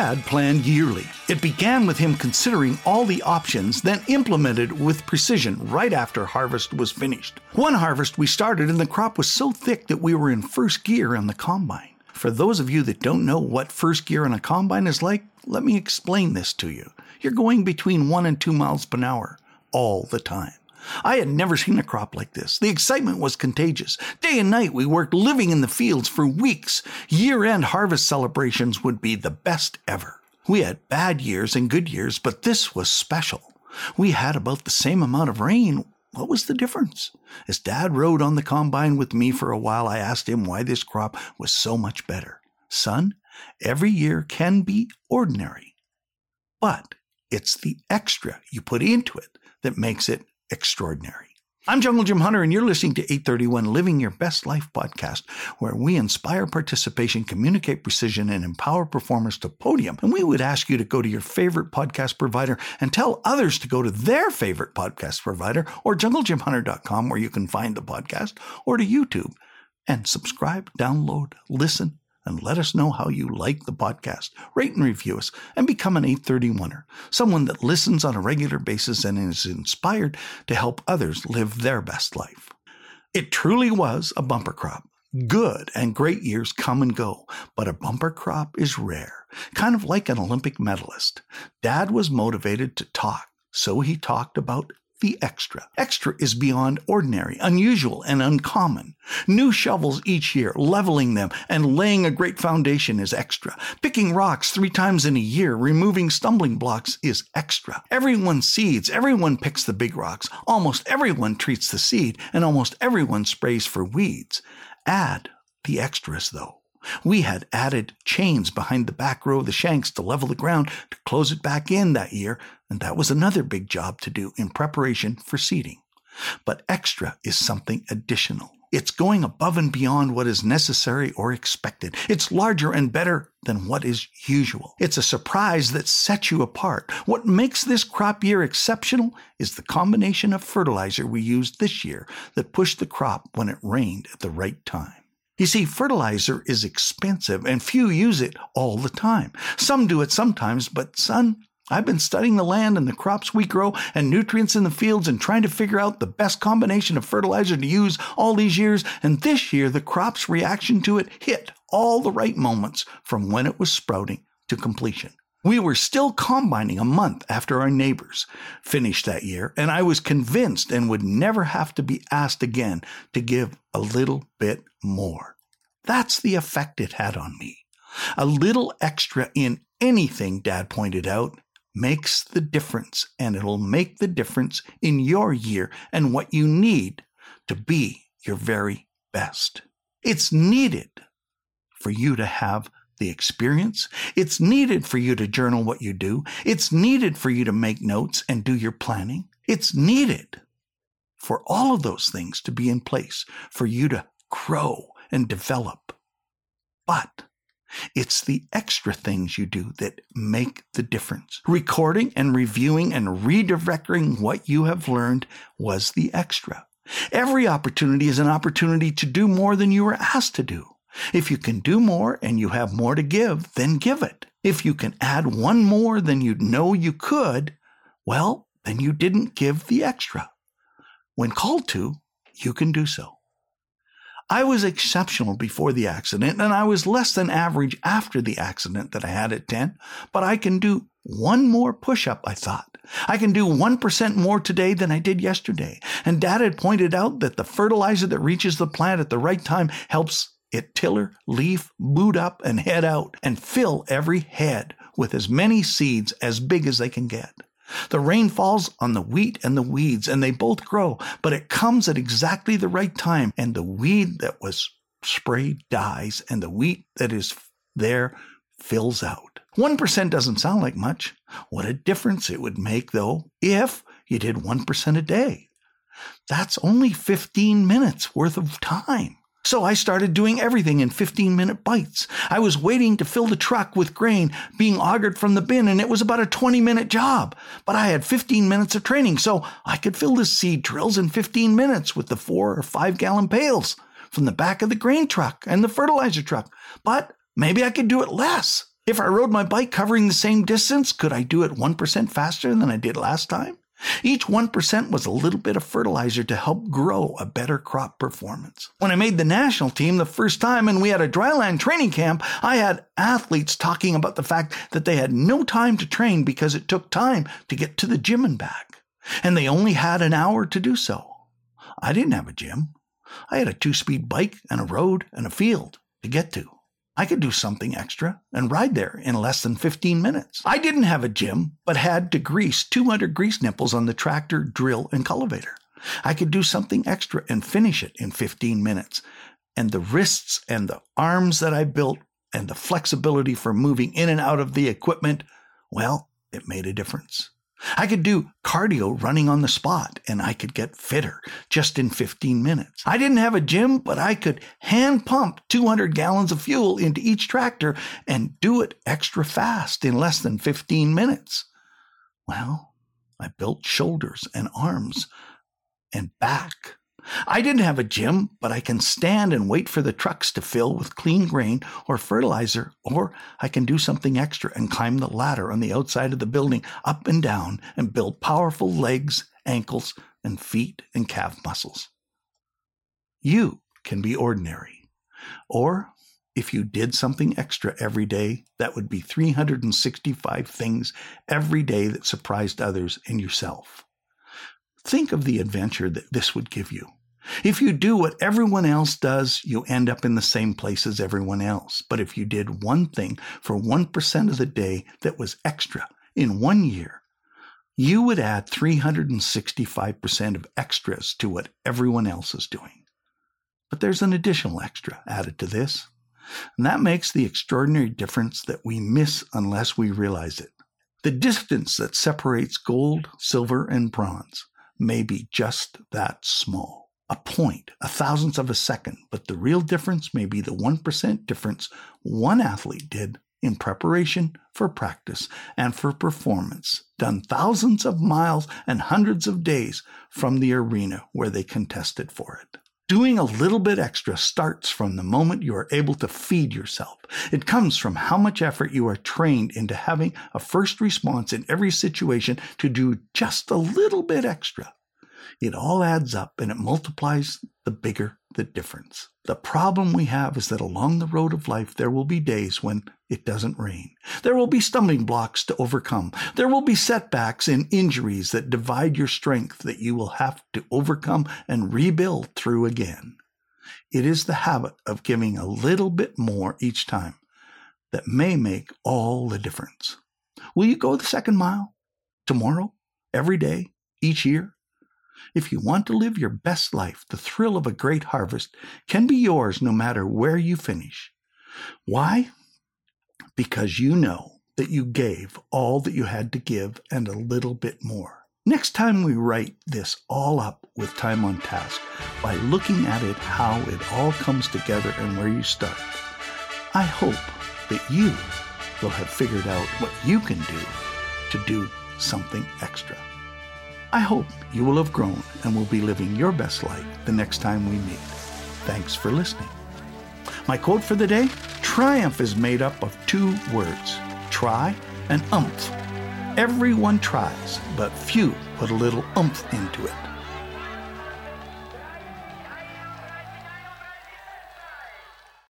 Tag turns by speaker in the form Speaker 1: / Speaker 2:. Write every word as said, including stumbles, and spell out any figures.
Speaker 1: Dad planned yearly. It began with him considering all the options, then implemented with precision right after harvest was finished. One harvest we started and the crop was so thick that we were in first gear on the combine. For those of you that don't know what first gear on a combine is like, let me explain this to you. You're going between one and two miles per hour all the time. I had never seen a crop like this. The excitement was contagious. Day and night we worked living in the fields for weeks. Year-end harvest celebrations would be the best ever. We had bad years and good years, but this was special. We had about the same amount of rain. What was the difference? As Dad rode on the combine with me for a while, I asked him why this crop was so much better. Son, every year can be ordinary, but it's the extra you put into it that makes it extraordinary. I'm Jungle Jim Hunter, and you're listening to eight thirty-one Living Your Best Life podcast, where we inspire participation, communicate precision, and empower performers to podium. And we would ask you to go to your favorite podcast provider and tell others to go to their favorite podcast provider, or jungle jim hunter dot com, where you can find the podcast, or to YouTube, and subscribe, download, listen, and let us know how you like the podcast. Rate and review us, and become an eight thirty-one-er, someone that listens on a regular basis and is inspired to help others live their best life. It truly was a bumper crop. Good and great years come and go, but a bumper crop is rare, kind of like an Olympic medalist. Dad was motivated to talk, so he talked about the extra. Extra is beyond ordinary, unusual, and uncommon. New shovels each year, leveling them and laying a great foundation is extra. Picking rocks three times in a year, removing stumbling blocks is extra. Everyone seeds, everyone picks the big rocks, almost everyone treats the seed, and almost everyone sprays for weeds. Add the extras, though. We had added chains behind the back row of the shanks to level the ground to close it back in that year, and that was another big job to do in preparation for seeding. But extra is something additional. It's going above and beyond what is necessary or expected. It's larger and better than what is usual. It's a surprise that sets you apart. What makes this crop year exceptional is the combination of fertilizer we used this year that pushed the crop when it rained at the right time. You see, fertilizer is expensive and few use it all the time. Some do it sometimes, but son, I've been studying the land and the crops we grow and nutrients in the fields and trying to figure out the best combination of fertilizer to use all these years, and this year the crop's reaction to it hit all the right moments from when it was sprouting to completion. We were still combining a month after our neighbors finished that year, and I was convinced and would never have to be asked again to give a little bit more. That's the effect it had on me. A little extra in anything, Dad pointed out, makes the difference, and it'll make the difference in your year and what you need to be your very best. It's needed for you to have the experience. It's needed for you to journal what you do. It's needed for you to make notes and do your planning. It's needed for all of those things to be in place for you to grow and develop. But it's the extra things you do that make the difference. Recording and reviewing and redirecting what you have learned was the extra. Every opportunity is an opportunity to do more than you were asked to do. If you can do more and you have more to give, then give it. If you can add one more than you know you could, well, then you didn't give the extra. When called to, you can do so. I was exceptional before the accident, and I was less than average after the accident that I had at ten, but I can do one more push-up, I thought. I can do one percent more today than I did yesterday. And Dad had pointed out that the fertilizer that reaches the plant at the right time helps it tiller, leaf, boot up, and head out, and fill every head with as many seeds as big as they can get. The rain falls on the wheat and the weeds, and they both grow, but it comes at exactly the right time, and the weed that was sprayed dies, and the wheat that is there fills out. one percent doesn't sound like much. What a difference it would make, though, if you did one percent a day. That's only fifteen minutes worth of time. So I started doing everything in fifteen-minute bites. I was waiting to fill the truck with grain being augured from the bin, and it was about a twenty-minute job. But I had fifteen minutes of training, so I could fill the seed drills in fifteen minutes with the four or five-gallon pails from the back of the grain truck and the fertilizer truck. But maybe I could do it less. If I rode my bike covering the same distance, could I do it one percent faster than I did last time? Each one percent was a little bit of fertilizer to help grow a better crop performance. When I made the national team the first time and we had a dryland training camp, I had athletes talking about the fact that they had no time to train because it took time to get to the gym and back, and they only had an hour to do so. I didn't have a gym. I had a two-speed bike and a road and a field to get to. I could do something extra and ride there in less than fifteen minutes. I didn't have a gym, but had to grease two hundred grease nipples on the tractor, drill, and cultivator. I could do something extra and finish it in fifteen minutes. And the wrists and the arms that I built and the flexibility for moving in and out of the equipment, well, it made a difference. I could do cardio running on the spot, and I could get fitter just in fifteen minutes. I didn't have a gym, but I could hand pump two hundred gallons of fuel into each tractor and do it extra fast in less than fifteen minutes. Well, I built shoulders and arms and back. I didn't have a gym, but I can stand and wait for the trucks to fill with clean grain or fertilizer, or I can do something extra and climb the ladder on the outside of the building up and down and build powerful legs, ankles, and feet and calf muscles. You can be ordinary. Or if you did something extra every day, that would be three hundred sixty-five things every day that surprised others and yourself. Think of the adventure that this would give you. If you do what everyone else does, you end up in the same place as everyone else. But if you did one thing for one percent of the day that was extra in one year, you would add three hundred sixty-five percent of extras to what everyone else is doing. But there's an additional extra added to this, and that makes the extraordinary difference that we miss unless we realize it. The distance that separates gold, silver, and bronze may be just that small. A point, a thousandth of a second, but the real difference may be the one percent difference one athlete did in preparation for practice and for performance, done thousands of miles and hundreds of days from the arena where they contested for it. Doing a little bit extra starts from the moment you are able to feed yourself. It comes from how much effort you are trained into having a first response in every situation to do just a little bit extra. It all adds up and it multiplies the bigger the difference. The problem we have is that along the road of life, there will be days when it doesn't rain. There will be stumbling blocks to overcome. There will be setbacks and injuries that divide your strength that you will have to overcome and rebuild through again. It is the habit of giving a little bit more each time that may make all the difference. Will you go the second mile? Tomorrow? Every day? Each year? If you want to live your best life, the thrill of a great harvest can be yours no matter where you finish. Why? Because you know that you gave all that you had to give and a little bit more. Next time we write this all up with time on task by looking at it how it all comes together and where you start, I hope that you will have figured out what you can do to do something extra. I hope you will have grown and will be living your best life the next time we meet. Thanks for listening. My quote for the day: triumph is made up of two words, try and umph. Everyone tries, but few put a little umph into it.